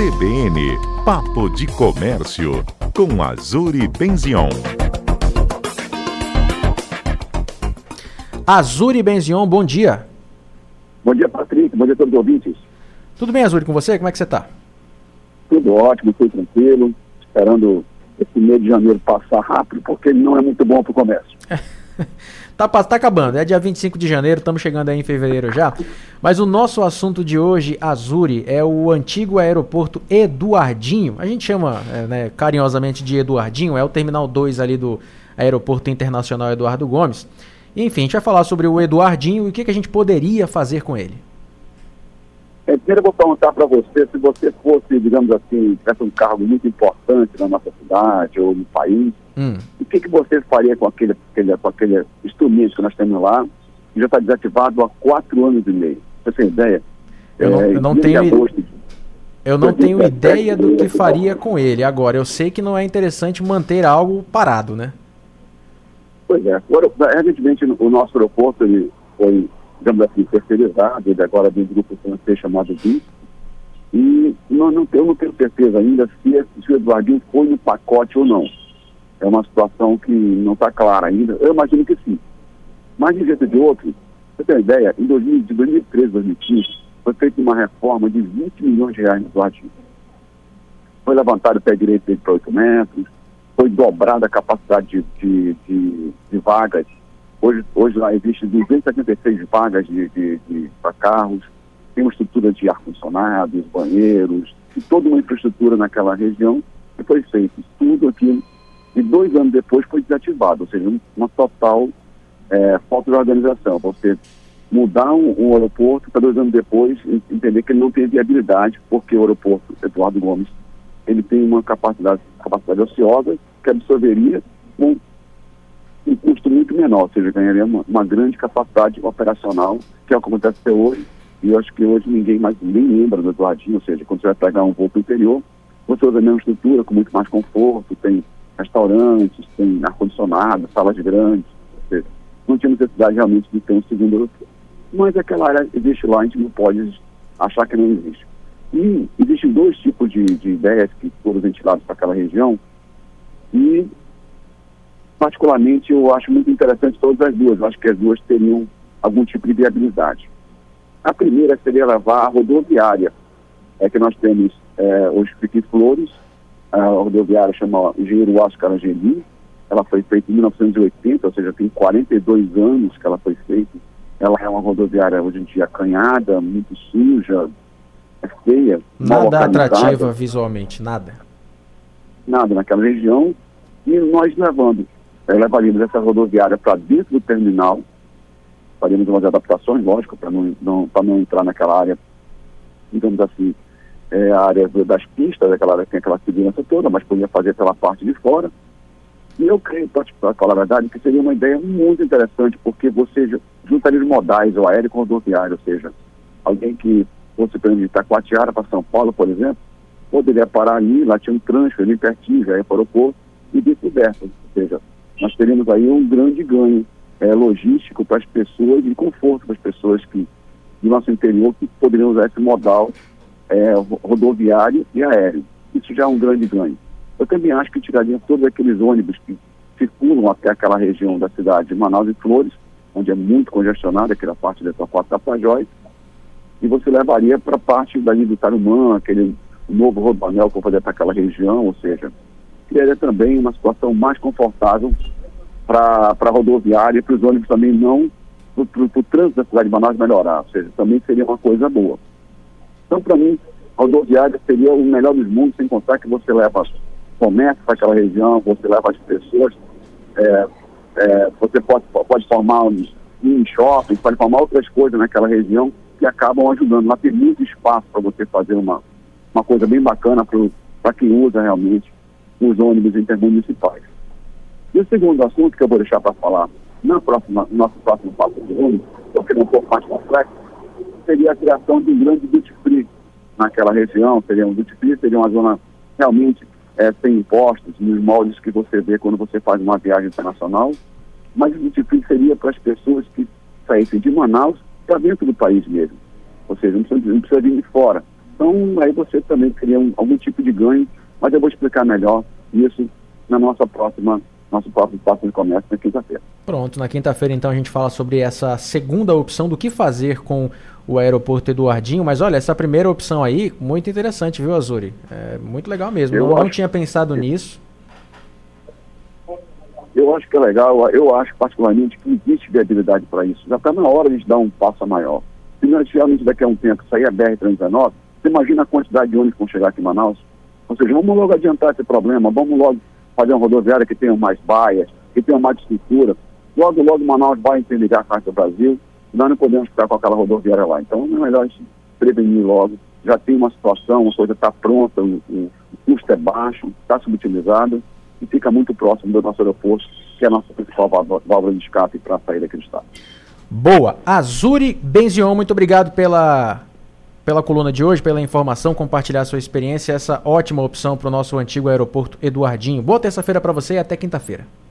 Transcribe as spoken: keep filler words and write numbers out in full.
C B N, Papo de Comércio, com Azuri Benzion. Azuri Benzion, bom dia. Bom dia, Patrick. Bom dia a todos os ouvintes. Tudo bem, Azuri, com você? Como é que você está? Tudo ótimo, tudo tranquilo. Esperando esse mês de janeiro passar rápido, porque ele não é muito bom para o comércio. tá, tá acabando, é dia vinte e cinco de janeiro, estamos chegando aí em fevereiro já. Mas o nosso assunto de hoje, Azuri, é o antigo aeroporto Eduardinho. A gente chama é, né, carinhosamente de Eduardinho, é o terminal dois ali do Aeroporto Internacional Eduardo Gomes. Enfim, a gente vai falar sobre o Eduardinho e o que, que a gente poderia fazer com ele. É, primeiro eu vou perguntar para você, se você fosse, digamos assim, tivesse um cargo muito importante na nossa cidade ou no país, hum. o que, que você faria com aquele, aquele, com aquele instrumento que nós temos lá, que já está desativado há quatro anos e meio? Você tem ideia? Eu não, é, eu não tenho, agosto, eu não tenho ideia do que faria com ele. Agora, eu sei que não é interessante manter algo parado, né? Pois é. Evidentemente, o nosso aeroporto ele foi, digamos assim, terceirizado, ele agora vem do grupo francês chamado B I S, e não, não, eu não tenho certeza ainda se, se o Eduardinho foi no pacote ou não. É uma situação que não está clara ainda. Eu imagino que sim. Mas, de um jeito ou de outro, você tem uma ideia, em dois mil, de dois mil e treze a dois mil e quinze, foi feita uma reforma de vinte milhões de reais no Eduardinho. Foi levantado o pé direito dele para oito metros, foi dobrada a capacidade de, de, de, de vagas. Hoje, hoje lá existe duzentas e setenta e seis vagas de, de, de, para carros, tem uma estrutura de ar-condicionado, banheiros, e toda uma infraestrutura naquela região que foi feito. Tudo aquilo, e dois anos depois foi desativado, ou seja, uma total é, falta de organização. Você mudar um, um aeroporto para dois anos depois entender que ele não tem viabilidade, porque o aeroporto Eduardo Gomes ele tem uma capacidade, capacidade ociosa que absorveria um, um custo muito menor, ou seja, ganharia uma, uma grande capacidade operacional, que é o que acontece até hoje, e eu acho que hoje ninguém mais nem lembra do Eduardinho, ou seja, quando você vai pegar um voo para o interior, você usa a mesma estrutura, com muito mais conforto, tem restaurantes, tem ar-condicionado, salas grandes, ou seja, não tinha necessidade realmente de ter um segundo aeroporto. Mas aquela área existe lá, a gente não pode achar que não existe. E existem dois tipos de, de ideias que foram ventiladas para aquela região e, particularmente, eu acho muito interessante todas as duas. Eu acho que as duas teriam algum tipo de viabilidade. A primeira seria levar a rodoviária, é que nós temos é, hoje aqui em Flores, a rodoviária chama Engenheiro Oscar Angeli, ela foi feita em mil novecentos e oitenta, ou seja, tem quarenta e dois anos que ela foi feita. Ela é uma rodoviária hoje em dia acanhada, muito suja, é feia. Nada atrativa visualmente, nada. Nada naquela região. E nós levando, é, levaríamos essa rodoviária para dentro do terminal, faríamos umas adaptações, lógico, para não, não, para não entrar naquela área, digamos assim, é, a área das pistas, aquela área que tem aquela segurança toda, mas poderia fazer pela parte de fora. E eu creio, para falar a verdade, que seria uma ideia muito interessante, porque você juntaria os modais, o aéreo com o rodoviário, ou seja, alguém que fosse para Itacoatiara, para São Paulo, por exemplo, poderia parar ali, lá tinha um transfer ali pertinho, já ia para o aeroporto, e vice-versa. Ou seja, nós teríamos aí um grande ganho é, logístico para as pessoas e conforto para as pessoas que, do nosso interior que poderiam usar esse modal é, rodoviário e aéreo. Isso já é um grande ganho. Eu também acho que tiraria todos aqueles ônibus que circulam até aquela região da cidade de Manaus e Flores, onde é muito congestionada, aquela parte da Itaquá Tapajós, e você levaria para a parte dali do Tarumã, aquele novo rodoanel que vai fazer para aquela região, ou seja, criaria também uma situação mais confortável para a rodoviária e para os ônibus também não, para o trânsito da cidade de Manaus melhorar, ou seja, também seria uma coisa boa. Então, para mim, a rodoviária seria o melhor dos mundos, sem contar que você leva comércio para aquela região, você leva as pessoas, é, é, você pode, pode formar um mini shopping, pode formar outras coisas naquela região que acabam ajudando. Lá tem muito espaço para você fazer uma, uma coisa bem bacana para quem usa realmente os ônibus intermunicipais. E o segundo assunto que eu vou deixar para falar na próxima, no nosso próximo passo de ônibus, porque não for mais complexo, seria a criação de um grande duty free naquela região. Seria um duty free, seria uma zona realmente é, sem impostos, nos moldes que você vê quando você faz uma viagem internacional, mas o duty free seria para as pessoas que saíssem de Manaus para dentro do país mesmo, ou seja, não precisa, não precisa vir de fora. Então, aí você também cria um, algum tipo de ganho, mas eu vou explicar melhor isso na nossa próxima, nosso próximo passo de comércio na quinta-feira. Pronto, na quinta-feira então a gente fala sobre essa segunda opção do que fazer com o aeroporto Eduardinho, mas olha, essa primeira opção aí, muito interessante, viu, Azuri? É muito legal mesmo, eu não, acho, não tinha pensado eu, nisso. Eu acho que é legal, eu acho particularmente que existe viabilidade para isso, já está na hora de dar um passo maior. Se nós realmente daqui a um tempo sair a B R trezentos e dezenove, você imagina a quantidade de ônibus que vão chegar aqui em Manaus? Ou seja, vamos logo adiantar esse problema, vamos logo fazer uma rodoviária que tenha mais baias, que tenha mais estrutura. Logo, logo Manaus vai interligar com a do Brasil, nós não podemos ficar com aquela rodoviária lá. Então, é melhor a gente prevenir logo. Já tem uma situação, a coisa está pronta, o, o, o custo é baixo, está subutilizado e fica muito próximo do nosso aeroporto, que é a nossa principal válvula de escape para sair daqui do estado. Boa. Azuri Benzion, muito obrigado pela... pela coluna de hoje, pela informação, compartilhar sua experiência, essa ótima opção para o nosso antigo aeroporto Eduardinho. Boa terça-feira para você e até quinta-feira.